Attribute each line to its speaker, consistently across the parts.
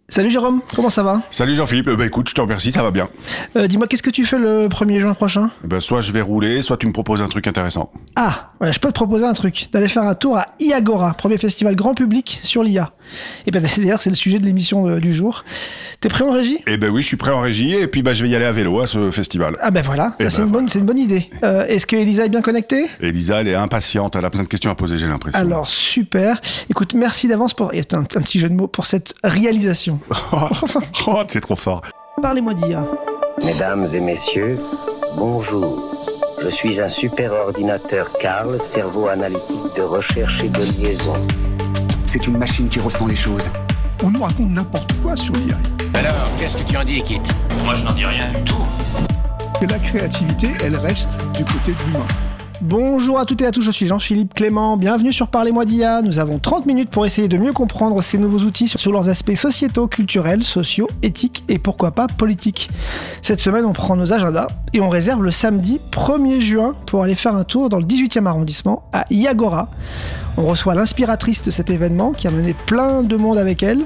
Speaker 1: Salut Jérôme, comment ça va ?
Speaker 2: Salut Jean-Philippe, écoute, je te remercie, ça va bien.
Speaker 1: Dis-moi, qu'est-ce que tu fais le 1er juin prochain ?
Speaker 2: Soit je vais rouler, soit tu me proposes un truc intéressant.
Speaker 1: Ah, ouais, je peux te proposer un truc, d'aller faire un tour à iAgora, premier festival grand public sur l'IA. Et d'ailleurs, c'est le sujet de l'émission du jour. T'es prêt en régie ?
Speaker 2: Oui, je suis prêt en régie, et puis je vais y aller à vélo à ce festival.
Speaker 1: Ah voilà, c'est une bonne idée. Est-ce que Elisa est bien connectée ?
Speaker 2: Elisa, elle est impatiente, elle a plein de questions à poser, j'ai l'impression.
Speaker 1: Alors, super. Écoute, merci d'avance pour... Il y a un petit jeu de mots pour cette réalisation.
Speaker 2: Oh, c'est trop fort.
Speaker 1: Parlez-moi d'IA.
Speaker 3: Mesdames et messieurs, bonjour. Je suis un super ordinateur Carl, cerveau analytique de recherche et de liaison.
Speaker 4: C'est une machine qui ressent les choses.
Speaker 5: On nous raconte n'importe quoi sur l'IA.
Speaker 6: Alors, qu'est-ce que tu en dis, Kit ?
Speaker 7: Moi, je n'en dis rien du tout.
Speaker 5: Que la créativité, elle reste du côté de l'humain.
Speaker 1: Bonjour à toutes et à tous, je suis Jean-Philippe Clément, bienvenue sur Parlez-moi d'IA. Nous avons 30 minutes pour essayer de mieux comprendre ces nouveaux outils sur leurs aspects sociétaux, culturels, sociaux, éthiques et pourquoi pas politiques. Cette semaine, on prend nos agendas et on réserve le samedi 1er juin pour aller faire un tour dans le 18e arrondissement à iAgora. On reçoit l'inspiratrice de cet événement qui a mené plein de monde avec elle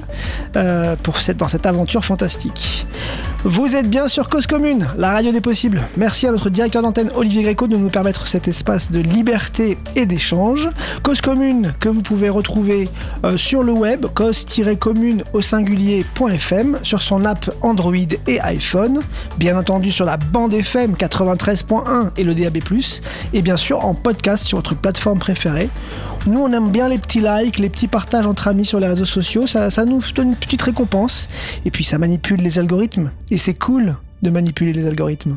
Speaker 1: dans cette aventure fantastique. Vous êtes bien sur Cause Commune, la radio des possibles. Merci à notre directeur d'antenne Olivier Gréco de nous permettre cet espace de liberté et d'échange. Cause Commune que vous pouvez retrouver sur le web, cause-commune au singulier.fm, sur son app Android et iPhone, bien entendu sur la bande FM 93.1 et le DAB+, et bien sûr en podcast sur votre plateforme préférée. Nous, on aime bien les petits likes, les petits partages entre amis sur les réseaux sociaux, ça nous donne une petite récompense. Et puis ça manipule les algorithmes, et c'est cool de manipuler les algorithmes.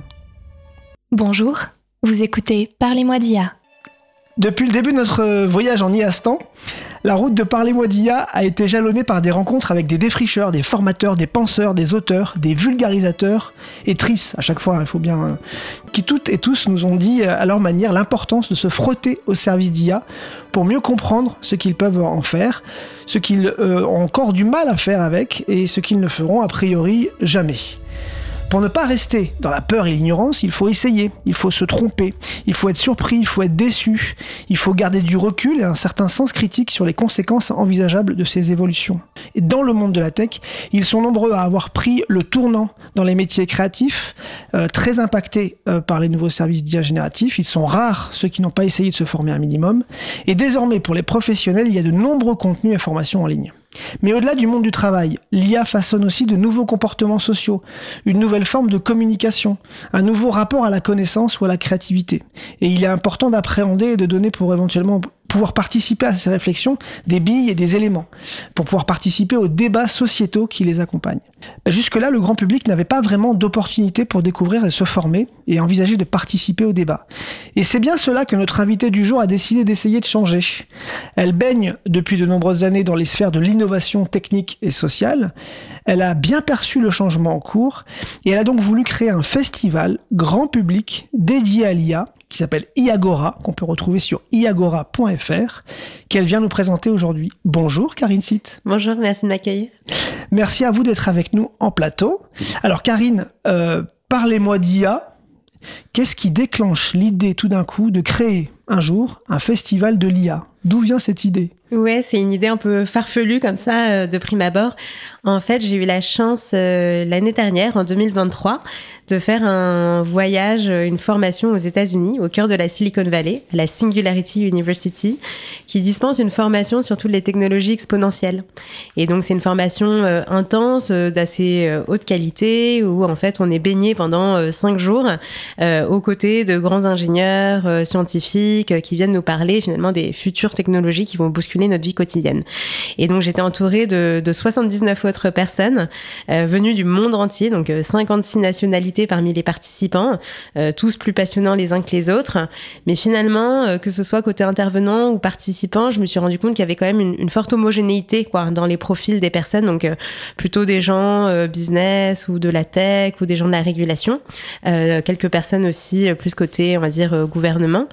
Speaker 8: Bonjour, vous écoutez Parlez-moi d'IA.
Speaker 1: Depuis le début de notre voyage en IA-stan, la route de Parlez-moi d'IA a été jalonnée par des rencontres avec des défricheurs, des formateurs, des penseurs, des auteurs, des vulgarisateurs, et trices à chaque fois, il faut bien... qui toutes et tous nous ont dit à leur manière l'importance de se frotter au service d'IA pour mieux comprendre ce qu'ils peuvent en faire, ce qu'ils ont encore du mal à faire avec, et ce qu'ils ne feront a priori jamais. Pour ne pas rester dans la peur et l'ignorance, il faut essayer, il faut se tromper, il faut être surpris, il faut être déçu, il faut garder du recul et un certain sens critique sur les conséquences envisageables de ces évolutions. Et dans le monde de la tech, ils sont nombreux à avoir pris le tournant dans les métiers créatifs, très impactés par les nouveaux services d'IA génératifs. Ils sont rares ceux qui n'ont pas essayé de se former un minimum. Et désormais, pour les professionnels, il y a de nombreux contenus et formations en ligne. Mais au-delà du monde du travail, l'IA façonne aussi de nouveaux comportements sociaux, une nouvelle forme de communication, un nouveau rapport à la connaissance ou à la créativité. Et il est important d'appréhender et de donner pour éventuellement pouvoir participer à ces réflexions des billes et des éléments, pour pouvoir participer aux débats sociétaux qui les accompagnent. Jusque-là, le grand public n'avait pas vraiment d'opportunité pour découvrir et se former et envisager de participer au débat. Et c'est bien cela que notre invitée du jour a décidé d'essayer de changer. Elle baigne depuis de nombreuses années dans les sphères de l'innovation technique et sociale. Elle a bien perçu le changement en cours et elle a donc voulu créer un festival grand public dédié à l'IA qui s'appelle iAgora, qu'on peut retrouver sur iagora.fr, qu'elle vient nous présenter aujourd'hui. Bonjour Karine Sitt.
Speaker 9: Bonjour, merci de m'accueillir.
Speaker 1: Merci à vous d'être avec nous en plateau. Alors Karine, parlez-moi d'IA. Qu'est-ce qui déclenche l'idée tout d'un coup de créer un jour un festival de l'IA ? D'où vient cette idée ?
Speaker 9: Ouais, c'est une idée un peu farfelue comme ça, de prime abord. En fait, j'ai eu la chance l'année dernière, en 2023, de faire un voyage, une formation aux États-Unis, au cœur de la Silicon Valley, à la Singularity University, qui dispense une formation sur toutes les technologies exponentielles. Et donc, c'est une formation intense, d'assez haute qualité, où en fait, on est baigné pendant 5 jours aux côtés de grands ingénieurs, scientifiques, qui viennent nous parler finalement des futures technologies qui vont bousculer notre vie quotidienne. Et donc, j'étais entourée de 79 autres personnes venues du monde entier, donc 56 nationalités parmi les participants, tous plus passionnants les uns que les autres. Mais finalement, que ce soit côté intervenant ou participant, je me suis rendu compte qu'il y avait quand même une forte homogénéité dans les profils des personnes, donc plutôt des gens business ou de la tech ou des gens de la régulation, quelques personnes aussi plus côté, on va dire, gouvernement.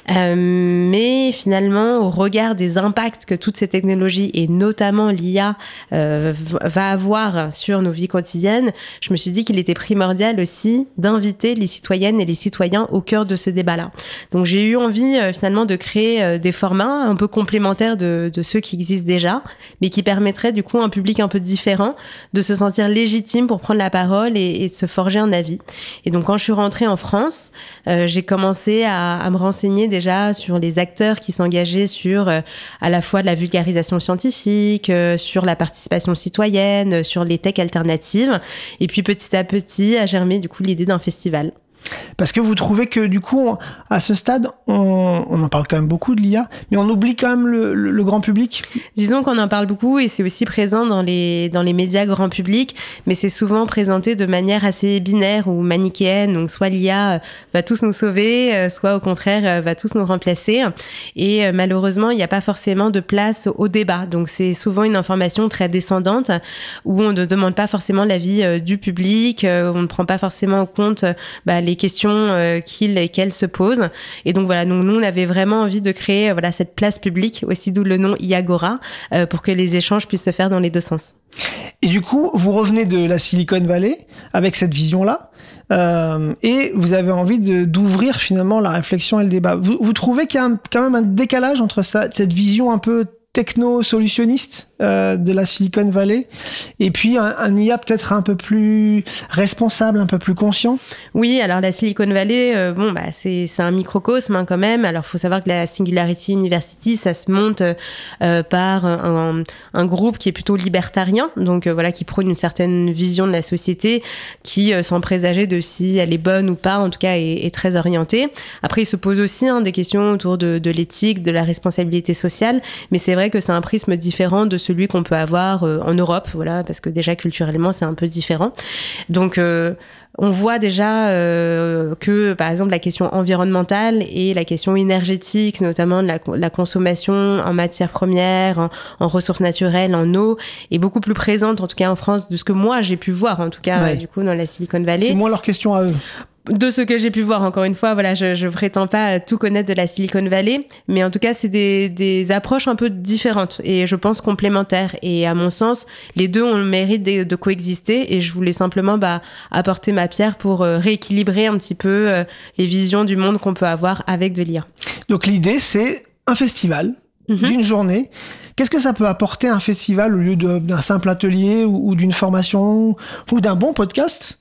Speaker 9: Mais finalement, au regard des impacts que toutes ces technologies et notamment l'IA va avoir sur nos vies quotidiennes, je me suis dit qu'il était primordial aussi aussi d'inviter les citoyennes et les citoyens au cœur de ce débat-là. Donc j'ai eu envie finalement de créer des formats un peu complémentaires de ceux qui existent déjà, mais qui permettraient du coup à un public un peu différent de se sentir légitime pour prendre la parole et de se forger un avis. Et donc quand je suis rentrée en France, j'ai commencé à me renseigner déjà sur les acteurs qui s'engageaient sur à la fois de la vulgarisation scientifique, sur la participation citoyenne, sur les tech alternatives. Et puis petit à petit a germé du coup l'idée d'un festival.
Speaker 1: Parce que vous trouvez que du coup, à ce stade, on en parle quand même beaucoup de l'IA, mais on oublie quand même le grand public.
Speaker 9: Disons qu'on en parle beaucoup et c'est aussi présent dans les médias grand public, mais c'est souvent présenté de manière assez binaire ou manichéenne. Donc soit l'IA va tous nous sauver, soit au contraire va tous nous remplacer. Et malheureusement, il n'y a pas forcément de place au débat. Donc c'est souvent une information très descendante où on ne demande pas forcément l'avis du public, on ne prend pas forcément en compte les questions qu'il et qu'elle se posent. Et donc voilà, donc nous on avait vraiment envie de créer cette place publique, aussi d'où le nom IAGORA, pour que les échanges puissent se faire dans les deux sens.
Speaker 1: Et du coup, vous revenez de la Silicon Valley avec cette vision-là, et vous avez envie d'ouvrir finalement la réflexion et le débat. Vous trouvez qu'il y a quand même un décalage entre cette vision un peu techno-solutionniste de la Silicon Valley et puis un IA peut-être un peu plus responsable, un peu plus conscient?
Speaker 9: Oui, alors la Silicon Valley, c'est un microcosme quand même. Alors il faut savoir que la Singularity University, ça se monte par un groupe qui est plutôt libertarien, donc qui prône une certaine vision de la société qui, sans présager de si elle est bonne ou pas, en tout cas est très orientée. Après, il se pose aussi des questions autour de l'éthique, de la responsabilité sociale, mais c'est vrai que c'est un prisme différent de celui qu'on peut avoir en Europe, parce que déjà culturellement c'est un peu différent. Donc on voit déjà que, par exemple, la question environnementale et la question énergétique, notamment de la consommation en matières premières, en ressources naturelles, en eau, est beaucoup plus présente, en tout cas en France, de ce que moi j'ai pu voir, en tout cas, du coup, dans la Silicon Valley.
Speaker 1: C'est moins leur question à eux.
Speaker 9: De ce que j'ai pu voir, encore une fois, je prétends pas tout connaître de la Silicon Valley, mais en tout cas, c'est des approches un peu différentes et je pense complémentaires. Et à mon sens, les deux ont le mérite de coexister et je voulais simplement apporter ma pierre pour rééquilibrer un petit peu les visions du monde qu'on peut avoir avec de l'IA.
Speaker 1: Donc l'idée, c'est un festival d'une journée. Qu'est-ce que ça peut apporter un festival au lieu d'un simple atelier ou d'une formation ou d'un bon podcast?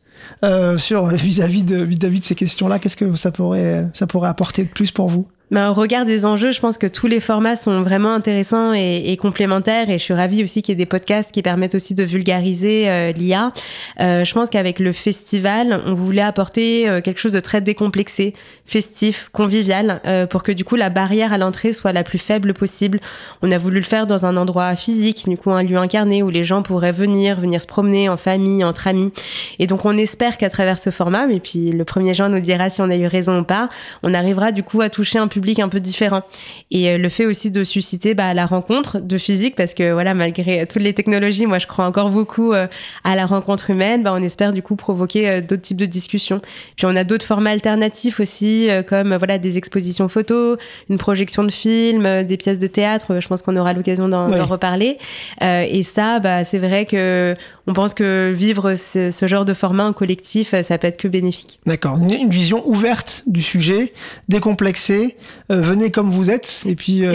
Speaker 1: Vis-à-vis de ces questions-là, qu'est-ce que ça pourrait apporter de plus pour vous?
Speaker 9: Au regard des enjeux, je pense que tous les formats sont vraiment intéressants et complémentaires et je suis ravie aussi qu'il y ait des podcasts qui permettent aussi de vulgariser l'IA. Je pense qu'avec le festival, on voulait apporter quelque chose de très décomplexé, festif, convivial, pour que du coup la barrière à l'entrée soit la plus faible possible. On a voulu le faire dans un endroit physique, du coup un lieu incarné où les gens pourraient venir se promener en famille, entre amis. Et donc on espère qu'à travers ce format, et puis le 1er juin nous dira si on a eu raison ou pas, on arrivera du coup à toucher un public un peu différent. Et le fait aussi de susciter la rencontre de physique, parce que malgré toutes les technologies, moi je crois encore beaucoup à la rencontre humaine, on espère du coup provoquer d'autres types de discussions. Puis on a d'autres formats alternatifs aussi, comme des expositions photos, une projection de films, des pièces de théâtre, je pense qu'on aura l'occasion d'en reparler. Et ça, c'est vrai que on pense que vivre ce genre de format en collectif, ça peut être que bénéfique.
Speaker 1: D'accord, une vision ouverte du sujet, décomplexée, venez comme vous êtes, et puis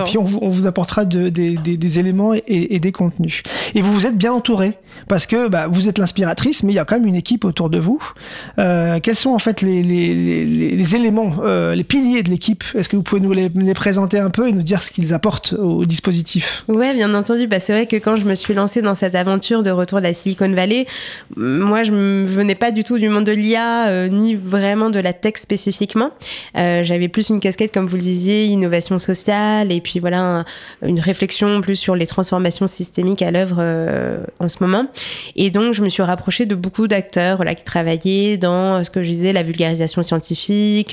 Speaker 1: on vous apportera des éléments et des contenus. Et vous êtes bien entouré, parce que vous êtes l'inspiratrice, mais il y a quand même une équipe autour de vous. Quels sont en fait les éléments, les piliers de l'équipe? Est-ce que vous pouvez nous les présenter un peu et nous dire ce qu'ils apportent au dispositif?
Speaker 9: Ouais, bien entendu. C'est vrai que quand je me suis lancée dans cette aventure de retour de la Silicon Valley, moi je ne venais pas du tout du monde de l'IA, ni vraiment de la tech spécifiquement. J'avais plus une casquette, comme vous le disiez, innovation sociale, et puis une réflexion plus sur les transformations systémiques à l'œuvre en ce moment. Et donc je me suis rapprochée de beaucoup d'acteurs qui travaillaient dans ce que je disais, la vulgarisation scientifique,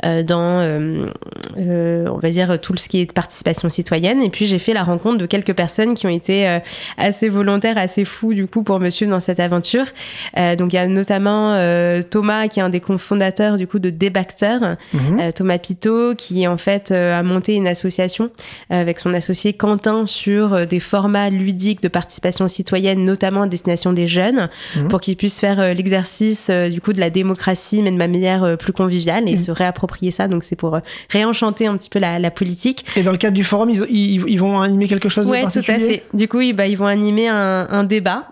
Speaker 9: dans on va dire tout ce qui est participation citoyenne. Et puis j'ai fait la rencontre de quelques personnes qui ont été assez volontaires, assez fous du coup pour me suivre dans cette aventure. Donc il y a notamment Thomas qui est un des cofondateurs du coup de Debacteur, Thomas Pitot, Bordeaux qui en fait a monté une association avec son associé Quentin sur des formats ludiques de participation citoyenne, notamment à destination des jeunes, pour qu'ils puissent faire l'exercice du coup de la démocratie, mais de manière plus conviviale et se réapproprier ça. Donc c'est pour réenchanter un petit peu la politique.
Speaker 1: Et dans le cadre du forum, ils vont animer quelque chose de particulier ?
Speaker 9: Ouais, tout à fait. Du coup, ils vont animer un débat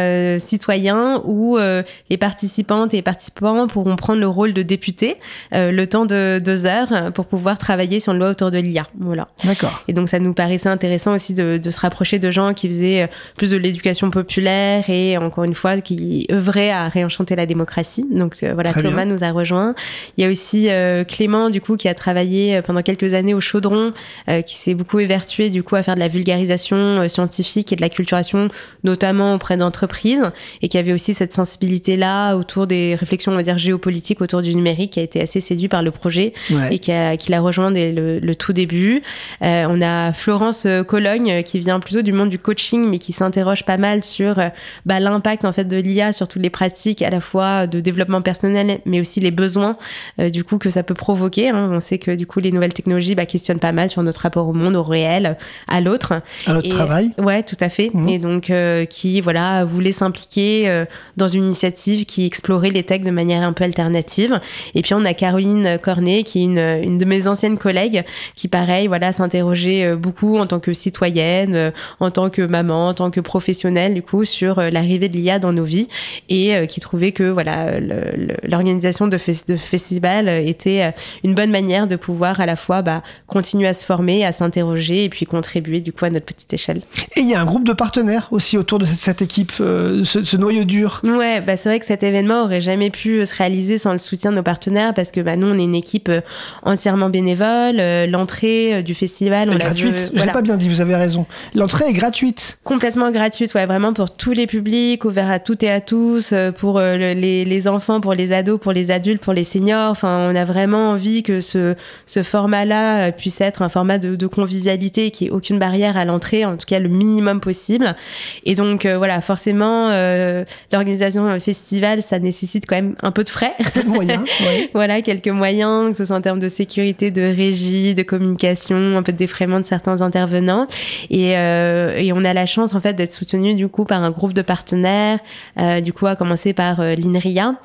Speaker 9: citoyen où les participantes et les participants pourront prendre le rôle de députés le temps de 2 heures pour pouvoir travailler sur une loi autour de l'IA. Voilà.
Speaker 1: D'accord.
Speaker 9: Et donc, ça nous paraissait intéressant aussi de se rapprocher de gens qui faisaient plus de l'éducation populaire et, encore une fois, qui œuvraient à réenchanter la démocratie. Donc, voilà,
Speaker 1: Très
Speaker 9: Thomas
Speaker 1: bien.
Speaker 9: nous a rejoints. Il y a aussi Clément, du coup, qui a travaillé pendant quelques années au Chaudron, qui s'est beaucoup évertué, du coup, à faire de la vulgarisation scientifique et de la culturation, notamment auprès d'entreprises, et qui avait aussi cette sensibilité-là autour des réflexions, on va dire, géopolitiques autour du numérique, qui a été assez séduit par le projet et qui l'a rejoint dès le tout début. On a Florence Cologne, qui vient plutôt du monde du coaching, mais qui s'interroge pas mal sur l'impact en fait de l'IA sur toutes les pratiques, à la fois de développement personnel, mais aussi les besoins du coup que ça peut provoquer. On sait que du coup les nouvelles technologies questionnent pas mal sur notre rapport au monde, au réel, à l'autre.
Speaker 1: À notre travail.
Speaker 9: Ouais, tout à fait. Et donc qui voulait s'impliquer dans une initiative qui explorait les techs de manière un peu alternative. Et puis on a Caroline Cornet, qui est une de mes anciennes collègues, qui pareil, s'interrogeait beaucoup en tant que citoyenne, en tant que maman, en tant que professionnelle, du coup, sur l'arrivée de l'IA dans nos vies, et qui trouvait que l'organisation de festivals était une bonne manière de pouvoir à la fois continuer à se former, à s'interroger et puis contribuer du coup à notre petite échelle.
Speaker 1: Et il y a un groupe de partenaires aussi autour de cette équipe, ce noyau dur.
Speaker 9: Ouais, c'est vrai que cet événement aurait jamais pu se réaliser sans le soutien de nos partenaires, parce que nous on est une équipe entièrement bénévole. L'entrée du festival, on l'a
Speaker 1: gratuite. Je l'ai pas bien dit, vous avez raison. L'entrée est gratuite.
Speaker 9: Complètement gratuite, ouais, vraiment pour tous les publics, ouvert à toutes et à tous, pour les enfants, pour les ados, pour les adultes, pour les seniors. Enfin, on a vraiment envie que ce format-là puisse être un format de convivialité, qui ait aucune barrière à l'entrée, en tout cas le minimum possible. Et donc forcément, l'organisation d'un festival, ça nécessite quand même un peu de frais.
Speaker 1: Moyens, ouais.
Speaker 9: Voilà, quelques moyens, que ce soit en termes de sécurité, de régie, de communication, un peu de défraiement de certains intervenants. Et on a la chance en fait d'être soutenu du coup par un groupe de partenaires, du coup à commencer par l'INRIA,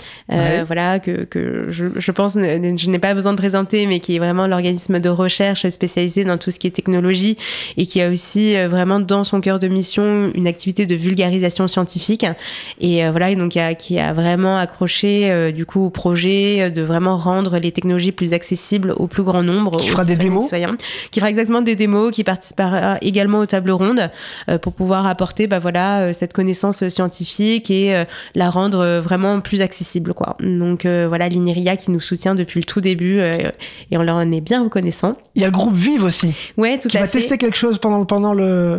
Speaker 9: que je pense je n'ai pas besoin de présenter, mais qui est vraiment l'organisme de recherche spécialisé dans tout ce qui est technologie, et qui a aussi vraiment dans son cœur de mission une activité de vulgarisation scientifique, et donc qui a vraiment accroché du coup au projet de vraiment rendre les technologies plus accessibles au plus grand nombre.
Speaker 1: Qui fera des démos,
Speaker 9: qui fera exactement des démos, qui participera également aux tables rondes pour pouvoir apporter cette connaissance scientifique et la rendre vraiment plus accessible, quoi. Donc l'INRIA qui nous soutient depuis le tout début, et on leur en est bien reconnaissant.
Speaker 1: Il y a le groupe Vive aussi.
Speaker 9: Ouais, tout à fait.
Speaker 1: Qui va tester quelque chose pendant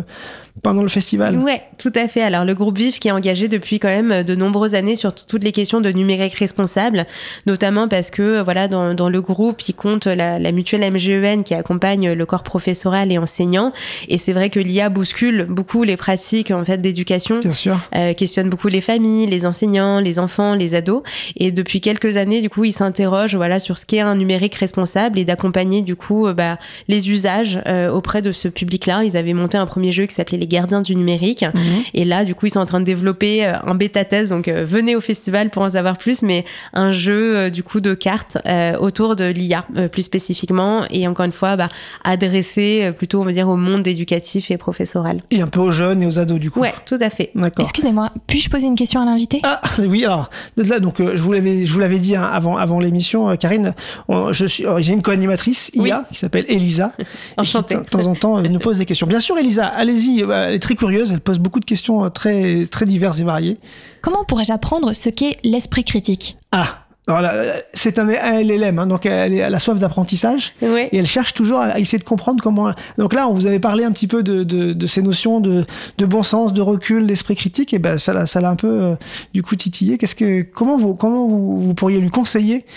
Speaker 1: le festival.
Speaker 9: Ouais, tout à fait. Alors le groupe Vive qui est engagé depuis quand même de nombreuses années sur toutes les questions de numérique responsable, notamment parce que dans le groupe il compte la mutuelle MGEN qui accompagne le corps professoral et enseignant, et c'est vrai que l'IA bouscule beaucoup les pratiques en fait d'éducation.
Speaker 1: Bien sûr.
Speaker 9: Questionne beaucoup les familles, les enseignants, les enfants, les ados, et depuis quelques années du coup ils s'interrogent sur ce qu'est un numérique responsable, et d'accompagner du coup les usages auprès de ce public-là. Ils avaient monté un premier jeu qui s'appelait Les Gardiens du numérique, et là du coup ils sont en train de développer un bêta-test, donc venez au festival pour en savoir plus, mais un jeu du coup de cartes autour de l'IA plus spécifiquement, et encore une fois adressé plutôt on va dire au monde éducatif et professoral.
Speaker 1: Et un peu aux jeunes et aux ados du coup.
Speaker 9: Ouais, tout à fait.
Speaker 1: D'accord.
Speaker 8: Excusez-moi, puis-je poser une question à l'invité ?
Speaker 1: Ah oui, alors de là, donc je vous l'avais dit avant l'émission, Karine, j'ai une co-animatrice IA qui s'appelle Elisa.
Speaker 9: Enchantée.
Speaker 1: Qui de temps en temps nous pose des questions. Bien sûr, Elisa, allez-y, elle est très curieuse, elle pose beaucoup de questions très, très diverses et variées.
Speaker 8: Comment pourrais-je apprendre ce qu'est l'esprit critique ?
Speaker 1: Alors là, c'est un LLM, donc elle a soif d'apprentissage, et elle cherche toujours à essayer de comprendre comment... Donc là, on vous avait parlé un petit peu de ces notions de bon sens, de recul, d'esprit critique, et ça l'a un peu du coup titillé. Comment vous pourriez lui conseiller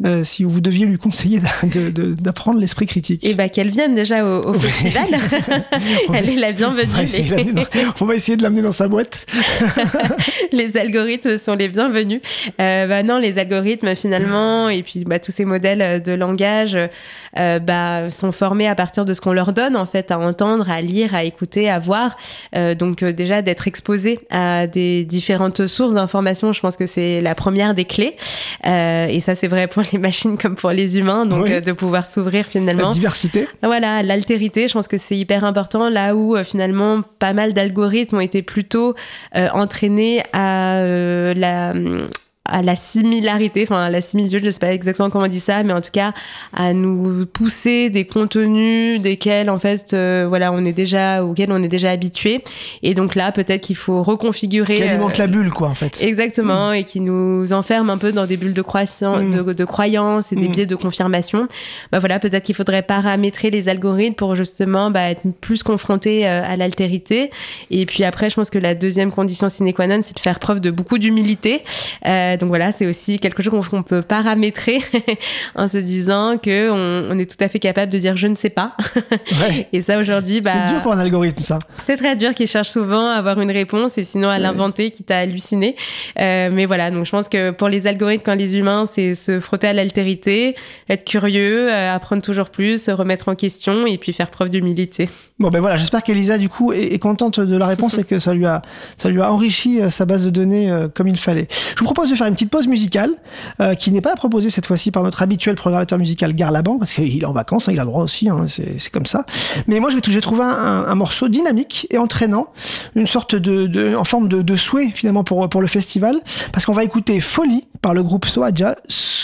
Speaker 1: si vous deviez lui conseiller d'apprendre l'esprit critique?
Speaker 9: Et qu'elle vienne déjà au festival. Elle est la bienvenue.
Speaker 1: On va essayer de l'amener dans sa boîte.
Speaker 9: Les algorithmes sont les bienvenus. Non, les algorithmes finalement, et puis tous ces modèles de langage sont formés à partir de ce qu'on leur donne en fait, à entendre, à lire, à écouter, à voir. Donc déjà d'être exposé à des différentes sources d'informations, je pense que c'est la première des clés. Et ça c'est vrai pour les machines comme pour les humains, donc de pouvoir s'ouvrir finalement.
Speaker 1: La diversité.
Speaker 9: Voilà, l'altérité, je pense que c'est hyper important, là où finalement pas mal d'algorithmes ont été plutôt entraînés à la similarité, enfin à la similitude, je sais pas exactement comment on dit ça, mais en tout cas à nous pousser des contenus auxquels on est déjà habitué, et donc là peut-être qu'il faut reconfigurer
Speaker 1: qui alimente la bulle quoi en fait.
Speaker 9: Exactement, et qui nous enferme un peu dans des bulles de croyances et des biais de confirmation. Peut-être qu'il faudrait paramétrer les algorithmes pour justement être plus confrontés à l'altérité. Et puis après je pense que la deuxième condition sine qua non, c'est de faire preuve de beaucoup d'humilité. Donc voilà, c'est aussi quelque chose qu'on peut paramétrer en se disant qu'on est tout à fait capable de dire je ne sais pas. Ouais. Et ça aujourd'hui,
Speaker 1: c'est dur pour un algorithme ça.
Speaker 9: C'est très dur, qu'il cherche souvent à avoir une réponse et sinon à l'inventer, quitte à halluciner. Mais voilà, donc je pense que pour les algorithmes, quand les humains, c'est se frotter à l'altérité, être curieux, apprendre toujours plus, se remettre en question et puis faire preuve d'humilité.
Speaker 1: Bon voilà, j'espère qu'Elisa du coup est contente de la réponse et que ça lui a enrichi sa base de données comme il fallait. Je vous propose de faire une petite pause musicale qui n'est pas proposée cette fois-ci par notre habituel programmateur musical Garlaban, parce qu'il est en vacances, il a le droit aussi, c'est comme ça. Mais moi j'ai trouvé un morceau dynamique et entraînant, une sorte en forme de souhait finalement pour le festival, parce qu'on va écouter Folie par le groupe Saudage,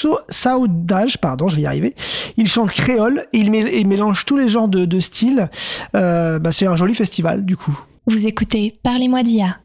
Speaker 1: je vais y arriver. Il chante créole et il mélange tous les genres de styles. C'est un joli festival du coup.
Speaker 8: Vous écoutez Parlez-moi d'IA.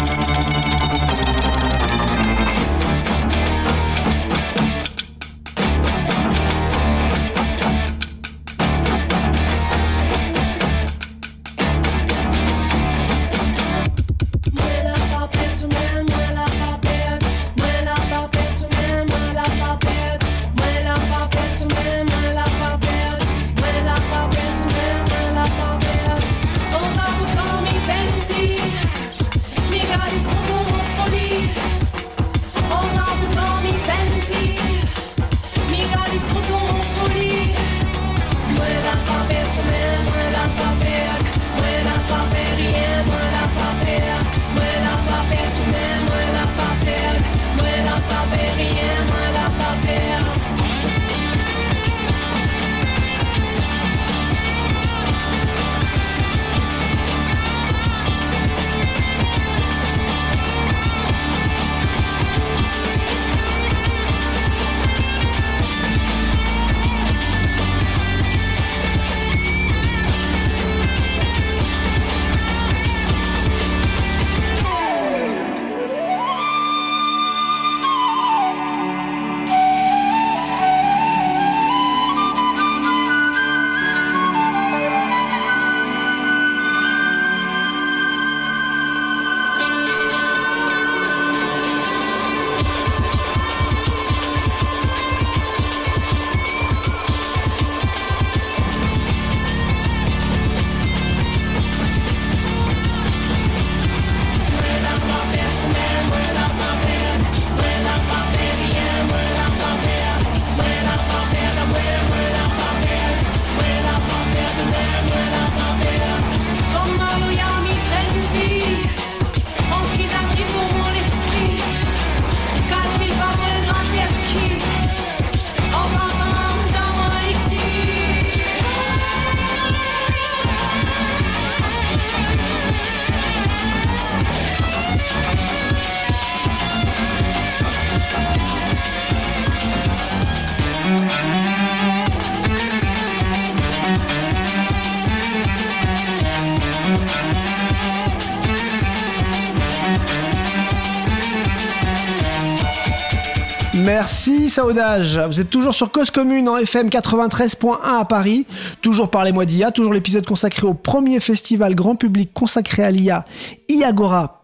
Speaker 1: Merci Saudage. Vous êtes toujours sur Cause Commune en FM 93.1 à Paris. Toujours Parlez-moi d'IA, toujours l'épisode consacré au premier festival grand public consacré à l'IA, IAGORA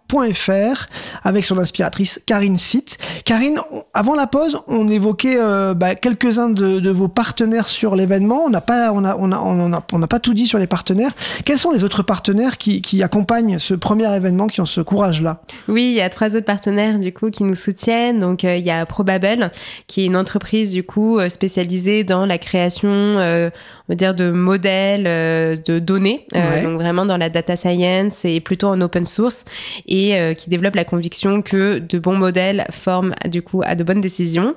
Speaker 1: .fr avec son inspiratrice Karine Sitt. Karine, avant la pause, on évoquait quelques-uns de vos partenaires sur l'événement. On n'a pas tout dit sur les partenaires. Quels sont les autres partenaires qui accompagnent ce premier événement, qui ont ce courage-là?
Speaker 9: Oui, il y a 3 autres partenaires du coup qui nous soutiennent. Donc il y a Probabel, qui est une entreprise du coup spécialisée dans la création, on va dire, de modèles de données, donc vraiment dans la data science et plutôt en open source, et qui développe la conviction que de bons modèles forment du coup à de bonnes décisions.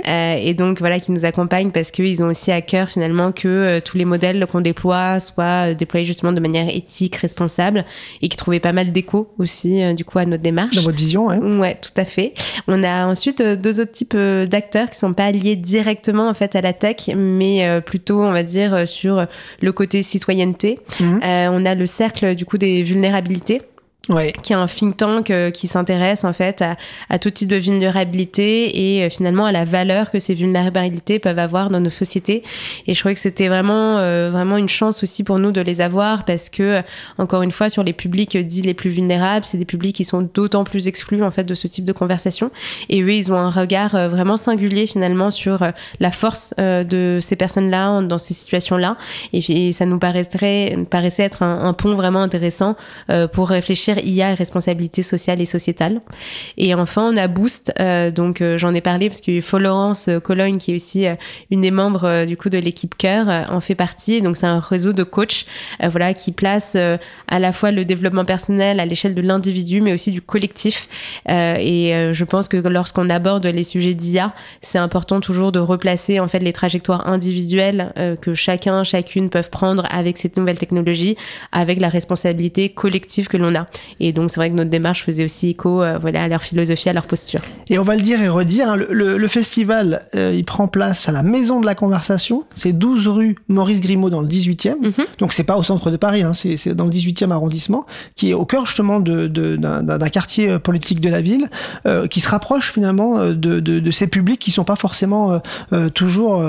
Speaker 9: Et donc voilà, qui nous accompagnent parce qu'ils ont aussi à cœur finalement que tous les modèles qu'on déploie soient déployés justement de manière éthique, responsable, et qui trouvaient pas mal d'écho aussi du coup à notre démarche.
Speaker 1: Dans votre vision,
Speaker 9: ouais, tout à fait. On a ensuite 2 autres types d'acteurs qui sont pas liés directement en fait à la tech, mais plutôt on va dire sur le côté citoyenneté. On a le cercle du coup des vulnérabilités, qui est un think tank qui s'intéresse en fait à tout type de vulnérabilité et finalement à la valeur que ces vulnérabilités peuvent avoir dans nos sociétés. Et je trouvais que c'était vraiment une chance aussi pour nous de les avoir, parce que encore une fois, sur les publics dits les plus vulnérables, c'est des publics qui sont d'autant plus exclus en fait de ce type de conversation. Et eux, ils ont un regard vraiment singulier finalement sur la force de ces personnes-là dans ces situations-là. Et ça nous paraissait être un pont vraiment intéressant pour réfléchir IA et responsabilité sociale et sociétale. Et enfin, on a Boost, donc j'en ai parlé parce que Florence Cologne, qui est aussi une des membres du coup de l'équipe Cœur, en fait partie. Donc c'est un réseau de coachs qui place à la fois le développement personnel à l'échelle de l'individu, mais aussi du collectif. Et je pense que lorsqu'on aborde les sujets d'IA, c'est important toujours de replacer en fait les trajectoires individuelles que chacune peuvent prendre avec cette nouvelle technologie, avec la responsabilité collective que l'on a. Et donc, c'est vrai que notre démarche faisait aussi écho à leur philosophie, à leur posture. Et
Speaker 1: on va le dire et redire, le festival, il prend place à la Maison de la Conversation. C'est 12 rue Maurice Grimaud dans le 18e. Donc, c'est pas au centre de Paris, c'est dans le 18e arrondissement, qui est au cœur justement d'un quartier politique de la ville, qui se rapproche finalement de ces publics qui sont pas forcément toujours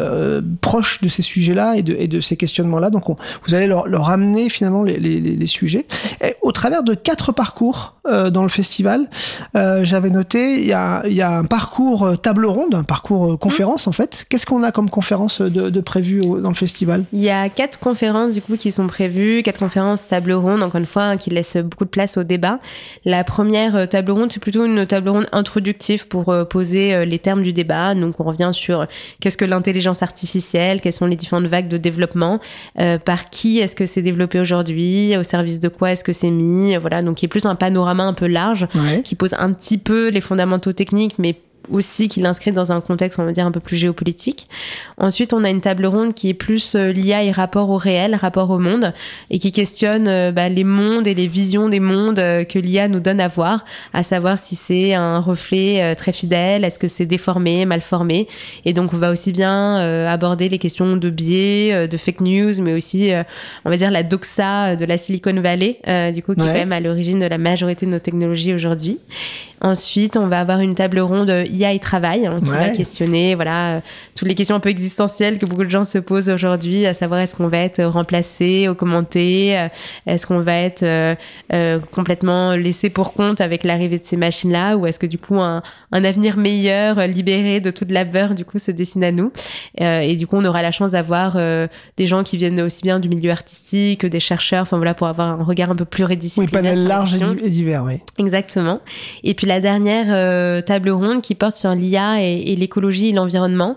Speaker 1: proches de ces sujets-là et de ces questionnements-là. Donc, vous allez leur amener finalement les sujets. Et au travers de 4 parcours dans le festival, j'avais noté, il y a un parcours table ronde, un parcours conférence en fait. Qu'est-ce qu'on a comme conférence de prévues dans le festival? Il
Speaker 9: y a 4 conférences du coup qui sont prévues, 4 conférences table ronde, encore une fois, qui laissent beaucoup de place au débat. La première table ronde, c'est plutôt une table ronde introductive pour poser les termes du débat. Donc on revient sur qu'est-ce que l'intelligence artificielle, quelles sont les différentes vagues de développement, par qui est-ce que c'est développé aujourd'hui, au service de quoi est-ce que c'est mis, donc qui est plus un panorama un peu large, qui pose un petit peu les fondamentaux techniques, mais aussi qui l'inscrit dans un contexte, on va dire, un peu plus géopolitique. Ensuite, on a une table ronde qui est plus l'IA et rapport au réel, rapport au monde, et qui questionne les mondes et les visions des mondes que l'IA nous donne à voir, à savoir si c'est un reflet très fidèle, est-ce que c'est déformé, mal formé. Et donc, on va aussi bien aborder les questions de biais, de fake news, mais aussi, on va dire, la doxa de la Silicon Valley, du coup, qui est quand même à l'origine de la majorité de nos technologies aujourd'hui. Ensuite, on va avoir une table ronde IA et travail qui va questionner toutes les questions un peu existentielles que beaucoup de gens se posent aujourd'hui, à savoir est-ce qu'on va être remplacé, augmenté, est-ce qu'on va être complètement laissé pour compte avec l'arrivée de ces machines-là, ou est-ce que du coup un avenir meilleur, libéré de tout le labeur, du coup se dessine à nous. Et du coup, on aura la chance d'avoir des gens qui viennent aussi bien du milieu artistique que des chercheurs, pour avoir un regard un peu plus pluridisciplinaire.
Speaker 1: Panel large et divers,
Speaker 9: Exactement. Et puis la dernière table ronde qui porte sur l'IA et l'écologie et l'environnement,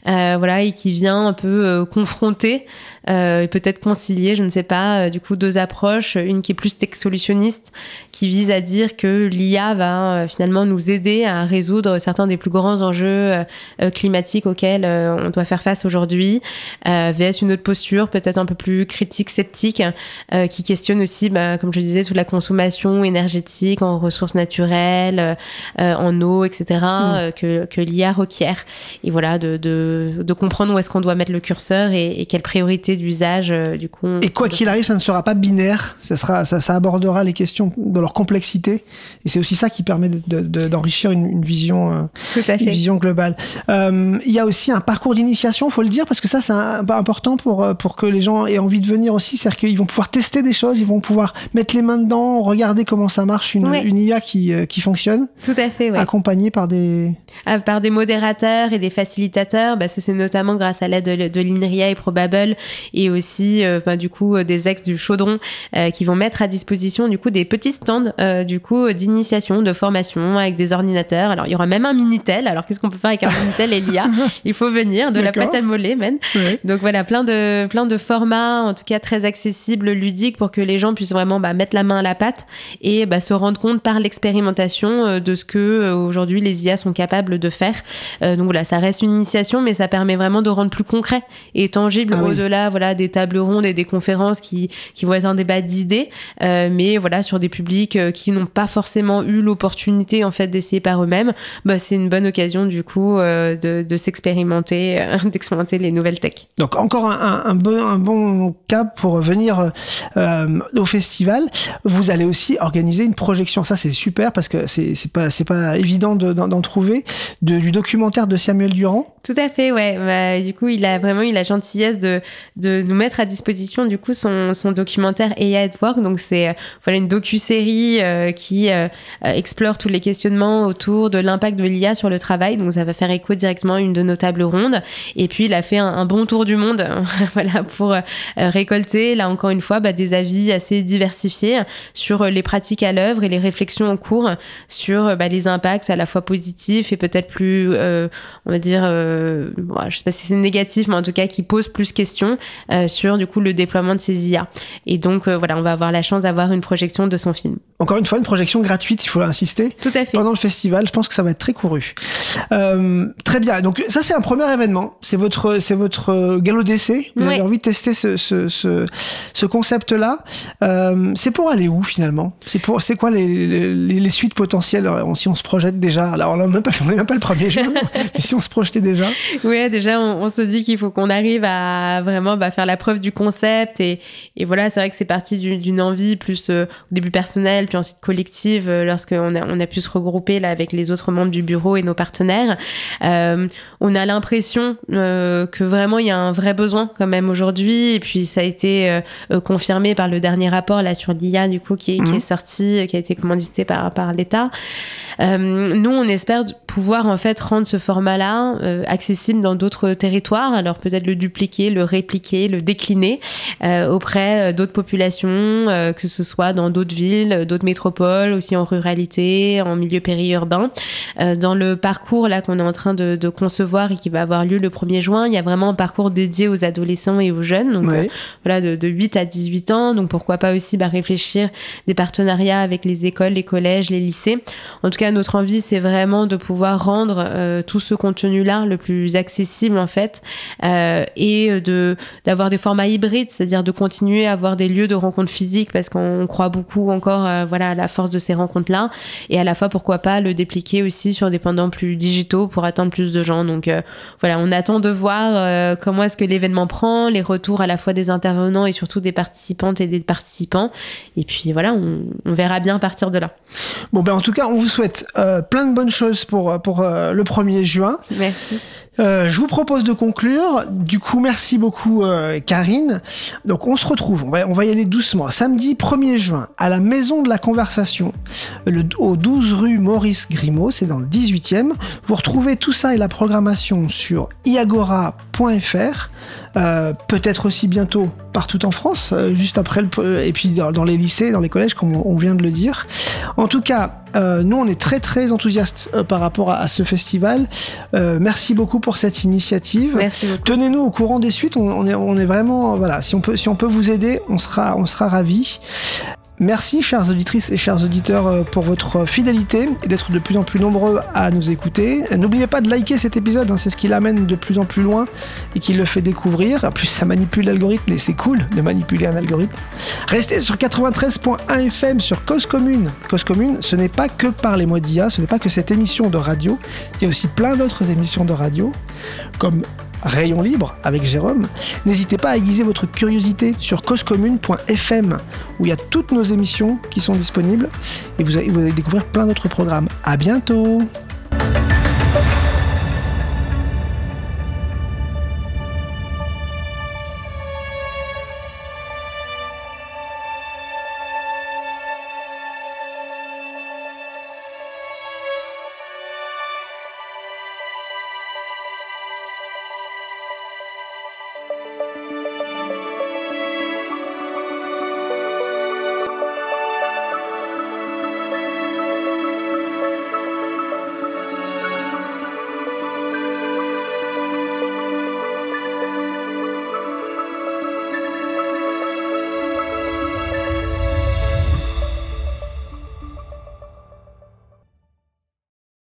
Speaker 9: et qui vient un peu confronter et peut-être concilier, je ne sais pas, du coup 2 approches, une qui est plus tech solutionniste, qui vise à dire que l'IA va finalement nous aider à résoudre certains des plus grands enjeux climatiques auxquels on doit faire face aujourd'hui, vs une autre posture peut-être un peu plus critique, sceptique, qui questionne aussi, comme je disais, toute la consommation énergétique en ressources naturelles, en eau, etc., que l'IA requiert. Et de comprendre où est-ce qu'on doit mettre le curseur et quelles priorités possibilités d'usage. Du coup,
Speaker 1: et quoi qu'il arrive, ça ne sera pas binaire. Ça abordera les questions de leur complexité. Et c'est aussi ça qui permet d'enrichir une vision, une vision globale. Il y a aussi un parcours d'initiation, faut le dire, parce que ça, c'est important pour que les gens aient envie de venir aussi. C'est-à-dire qu'ils vont pouvoir tester des choses, ils vont pouvoir mettre les mains dedans, regarder comment ça marche, une IA qui fonctionne.
Speaker 9: Tout à fait,
Speaker 1: accompagnée par des
Speaker 9: modérateurs et des facilitateurs. Ça, c'est notamment grâce à l'aide de l'INRIA et Probable, et aussi du coup des ex du Chaudron qui vont mettre à disposition du coup des petits stands du coup d'initiation, de formation avec des ordinateurs. Alors il y aura même un Minitel. Alors qu'est-ce qu'on peut faire avec un Minitel et l'IA? Il faut venir, de la pâte à moller même. Ouais. Donc voilà, plein de formats, en tout cas très accessibles, ludiques, pour que les gens puissent vraiment mettre la main à la pâte et se rendre compte par l'expérimentation de ce que aujourd'hui les IA sont capables de faire. Donc voilà, ça reste une initiation, mais ça permet vraiment de rendre plus concret et tangible au-delà des tables rondes et des conférences qui vont être un débat d'idées, mais voilà, sur des publics qui n'ont pas forcément eu l'opportunité en fait d'essayer par eux-mêmes. C'est une bonne occasion du coup de s'expérimenter, d'expérimenter les nouvelles tech.
Speaker 1: Donc encore un bon cap pour venir au festival. Vous allez aussi organiser une projection. Ça c'est super parce que c'est pas évident d'en trouver, du documentaire de Samuel Durand.
Speaker 9: Tout à fait, ouais. Du coup, il a vraiment eu la gentillesse de nous mettre à disposition du coup son documentaire AI at Work. Donc c'est une docu-série qui explore tous les questionnements autour de l'impact de l'IA sur le travail. Donc ça va faire écho directement à une de nos tables rondes. Et puis il a fait un bon tour du monde pour récolter là encore une fois des avis assez diversifiés sur les pratiques à l'œuvre et les réflexions en cours sur les impacts à la fois positifs et peut-être plus on va dire je sais pas si c'est négatif, mais en tout cas qui pose plus questions sur du coup le déploiement de ces IA. Et donc on va avoir la chance d'avoir une projection de son film.
Speaker 1: Encore une fois, une projection gratuite, il faut insister.
Speaker 9: Tout à fait.
Speaker 1: Pendant le festival, je pense que ça va être très couru. Très bien. Donc ça, c'est un premier événement. C'est votre galop d'essai. Vous avez envie de tester ce concept-là. C'est pour aller où finalement? C'est quoi les suites potentielles si on se projette déjà? Alors on n'est même pas le 1er juin, mais si on se projetait déjà.
Speaker 9: Oui, déjà on se dit qu'il faut qu'on arrive à vraiment faire la preuve du concept et voilà, c'est vrai que c'est parti d'une envie plus au début personnelle, puis ensuite collective lorsqu'on a pu se regrouper là avec les autres membres du bureau et nos partenaires. On a l'impression que vraiment il y a un vrai besoin quand même aujourd'hui, et puis ça a été confirmé par le dernier rapport là sur l'IA du coup qui est sorti, qui a été commandité par l'État. Nous on espère pouvoir en fait rendre ce format-là accessible dans d'autres territoires, alors peut-être le dupliquer, le répliquer, le décliner auprès d'autres populations, que ce soit dans d'autres villes, d'autres métropoles, aussi en ruralité, en milieu périurbain. Dans le parcours là qu'on est en train de concevoir et qui va avoir lieu le 1er juin, il y a vraiment un parcours dédié aux adolescents et aux jeunes, donc de 8 à 18 ans, donc pourquoi pas aussi réfléchir des partenariats avec les écoles, les collèges, les lycées. En tout cas, notre envie, c'est vraiment de pouvoir rendre tout ce contenu-là le plus accessible en fait, et d'avoir des formats hybrides, c'est-à-dire de continuer à avoir des lieux de rencontres physiques parce qu'on croit beaucoup encore à la force de ces rencontres-là, et à la fois pourquoi pas le dépliquer aussi sur des pendants plus digitaux pour atteindre plus de gens. Donc on attend de voir comment est-ce que l'événement prend, les retours à la fois des intervenants et surtout des participantes et des participants, et puis on verra bien à partir de là.
Speaker 1: Bon en tout cas on vous souhaite plein de bonnes choses pour le 1er juin.
Speaker 9: Merci.
Speaker 1: Je vous propose de conclure. Du coup, merci beaucoup Karine. Donc on se retrouve, on va y aller doucement. Samedi 1er juin, à la Maison de la Conversation, au 12 rue Maurice Grimaud, c'est dans le 18e. Vous retrouvez tout ça et la programmation sur iagora.fr. Peut-être aussi bientôt partout en France, juste après et puis dans les lycées, dans les collèges, comme on vient de le dire. En tout cas, nous on est très très enthousiastes par rapport à ce festival. Merci beaucoup pour cette initiative.
Speaker 9: Merci beaucoup.
Speaker 1: Tenez-nous au courant des suites. On est vraiment si on peut vous aider, on sera ravis. Merci, chères auditrices et chers auditeurs, pour votre fidélité et d'être de plus en plus nombreux à nous écouter. N'oubliez pas de liker cet épisode, c'est ce qui l'amène de plus en plus loin et qui le fait découvrir. En plus, ça manipule l'algorithme et c'est cool de manipuler un algorithme. Restez sur 93.1 FM sur Cause Commune. Cause Commune, ce n'est pas que Parlez-moi d'IA, ce n'est pas que cette émission de radio. Il y a aussi plein d'autres émissions de radio, comme Rayon Libre avec Jérôme. N'hésitez pas à aiguiser votre curiosité sur causecommune.fm où il y a toutes nos émissions qui sont disponibles et vous allez découvrir plein d'autres programmes. À bientôt!